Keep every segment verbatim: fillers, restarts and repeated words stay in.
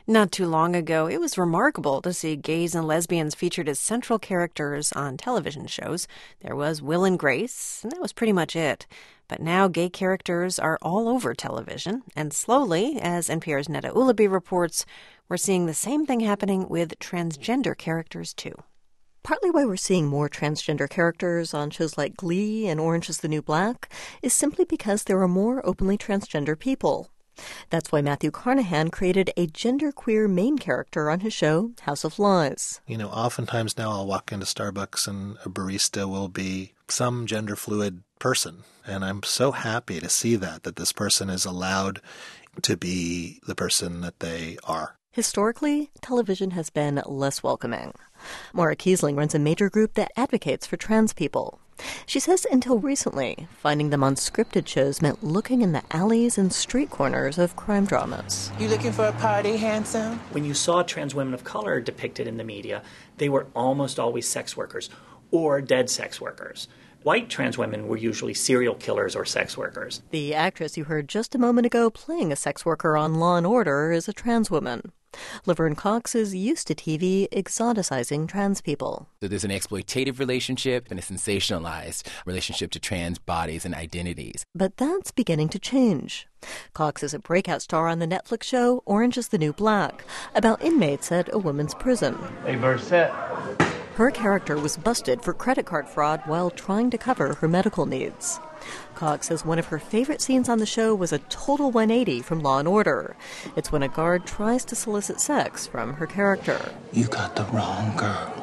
Not too long ago, it was remarkable to see gays and lesbians featured as central characters on television shows. There was Will and Grace, and that was pretty much it. But now gay characters are all over television, and slowly, as N P R's Neda Ulaby reports, we're seeing the same thing happening with transgender characters, too. Partly why we're seeing more transgender characters on shows like Glee and Orange is the New Black is simply because there are more openly transgender people. That's why Matthew Carnahan created a genderqueer main character on his show, House of Lies. You know, oftentimes now I'll walk into Starbucks and a barista will be some gender fluid person. And I'm so happy to see that, that this person is allowed to be the person that they are. Historically, television has been less welcoming. Maura Kiesling runs a major group that advocates for trans people. She says until recently, finding them on scripted shows meant looking in the alleys and street corners of crime dramas. You looking for a party, handsome? When you saw trans women of color depicted in the media, they were almost always sex workers or dead sex workers. White trans women were usually serial killers or sex workers. The actress you heard just a moment ago playing a sex worker on Law and Order is a trans woman. Laverne Cox is used to T V exoticizing trans people. So there's an exploitative relationship and a sensationalized relationship to trans bodies and identities. But that's beginning to change. Cox is a breakout star on the Netflix show Orange is the New Black, about inmates at a women's prison. Hey, Burset. Her character was busted for credit card fraud while trying to cover her medical needs. Cox says one of her favorite scenes on the show was a total one eighty from Law and Order. It's when a guard tries to solicit sex from her character. You got the wrong girl.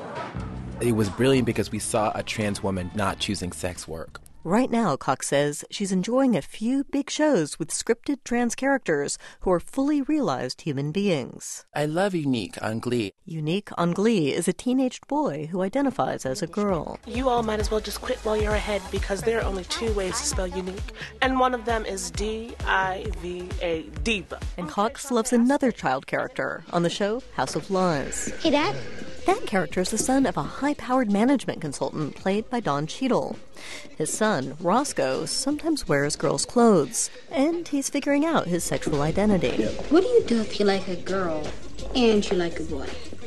It was brilliant because we saw a trans woman not choosing sex work. Right now, Cox says she's enjoying a few big shows with scripted trans characters who are fully realized human beings. I love Unique on Glee. Unique on Glee is a teenaged boy who identifies as a girl. You all might as well just quit while you're ahead because there are only two ways to spell unique, and one of them is D I V A, diva. And Cox loves another child character on the show House of Lies. Hey, Dad. That character is the son of a high-powered management consultant played by Don Cheadle. His son, Roscoe, sometimes wears girls' clothes, and he's figuring out his sexual identity. What do you do if you like a girl and you like a boy?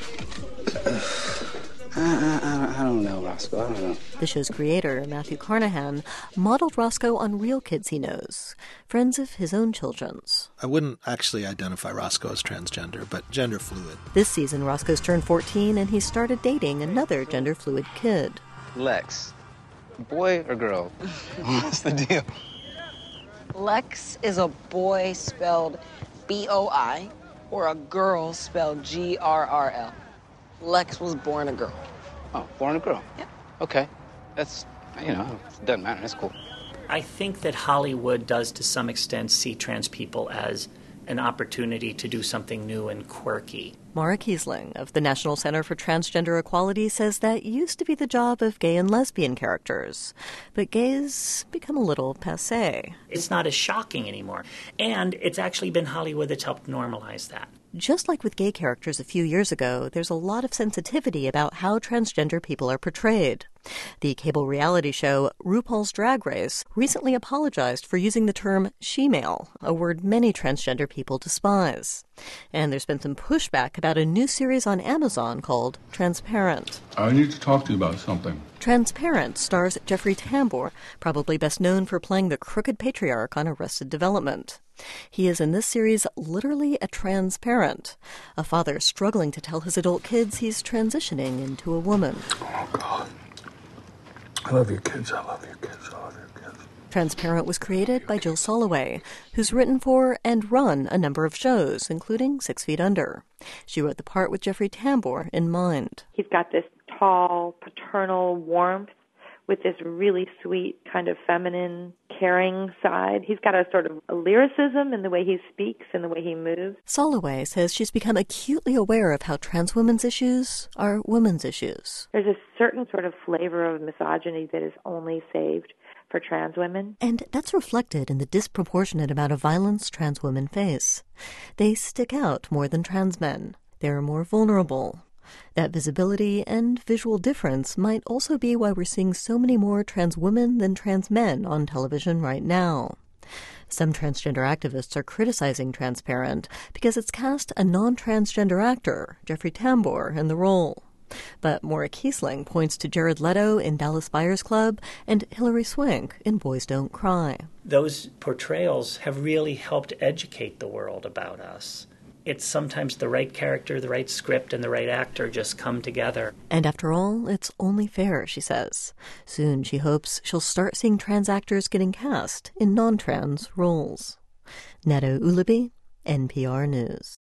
I, I, I don't know, Roscoe. I don't know. The show's creator, Matthew Carnahan, modeled Roscoe on real kids he knows, friends of his own children's. I wouldn't actually identify Roscoe as transgender, but gender fluid. This season, Roscoe's turned fourteen, and he started dating another gender fluid kid. Lex, boy or girl? What's the deal? Lex is a boy spelled B O I or a girl spelled G R R L. Lex was born a girl. Oh, born a girl? Yeah. Okay. That's, you know, it doesn't matter. That's cool. I think that Hollywood does to some extent see trans people as an opportunity to do something new and quirky. Maura Kiesling of the National Center for Transgender Equality says that used to be the job of gay and lesbian characters, but gays become a little passé. It's not as shocking anymore, and it's actually been Hollywood that's helped normalize that. Just like with gay characters a few years ago, there's a lot of sensitivity about how transgender people are portrayed. The cable reality show RuPaul's Drag Race recently apologized for using the term she-male, a word many transgender people despise. And there's been some pushback about a new series on Amazon called Transparent. I need to talk to you about something. Transparent stars Jeffrey Tambor, probably best known for playing the crooked patriarch on Arrested Development. He is in this series literally a transparent, a father struggling to tell his adult kids he's transitioning into a woman. Oh, God. I love your kids. I love your kids. I love your kids. Transparent was created by Jill Soloway, who's written for and run a number of shows, including Six Feet Under. She wrote the part with Jeffrey Tambor in mind. He's got this tall, paternal warmth with this really sweet, kind of feminine, caring side. He's got a sort of a lyricism in the way he speaks and the way he moves. Soloway says she's become acutely aware of how trans women's issues are women's issues. There's a certain sort of flavor of misogyny that is only saved for trans women. And that's reflected in the disproportionate amount of violence trans women face. They stick out more than trans men. They're more vulnerable. That visibility and visual difference might also be why we're seeing so many more trans women than trans men on television right now. Some transgender activists are criticizing Transparent because it's cast a non-transgender actor, Jeffrey Tambor, in the role. But Maura Kiesling points to Jared Leto in Dallas Buyers Club and Hilary Swank in Boys Don't Cry. Those portrayals have really helped educate the world about us. It's sometimes the right character, the right script, and the right actor just come together. And after all, it's only fair, she says. Soon, she hopes, she'll start seeing trans actors getting cast in non-trans roles. Neda Ulaby, N P R News.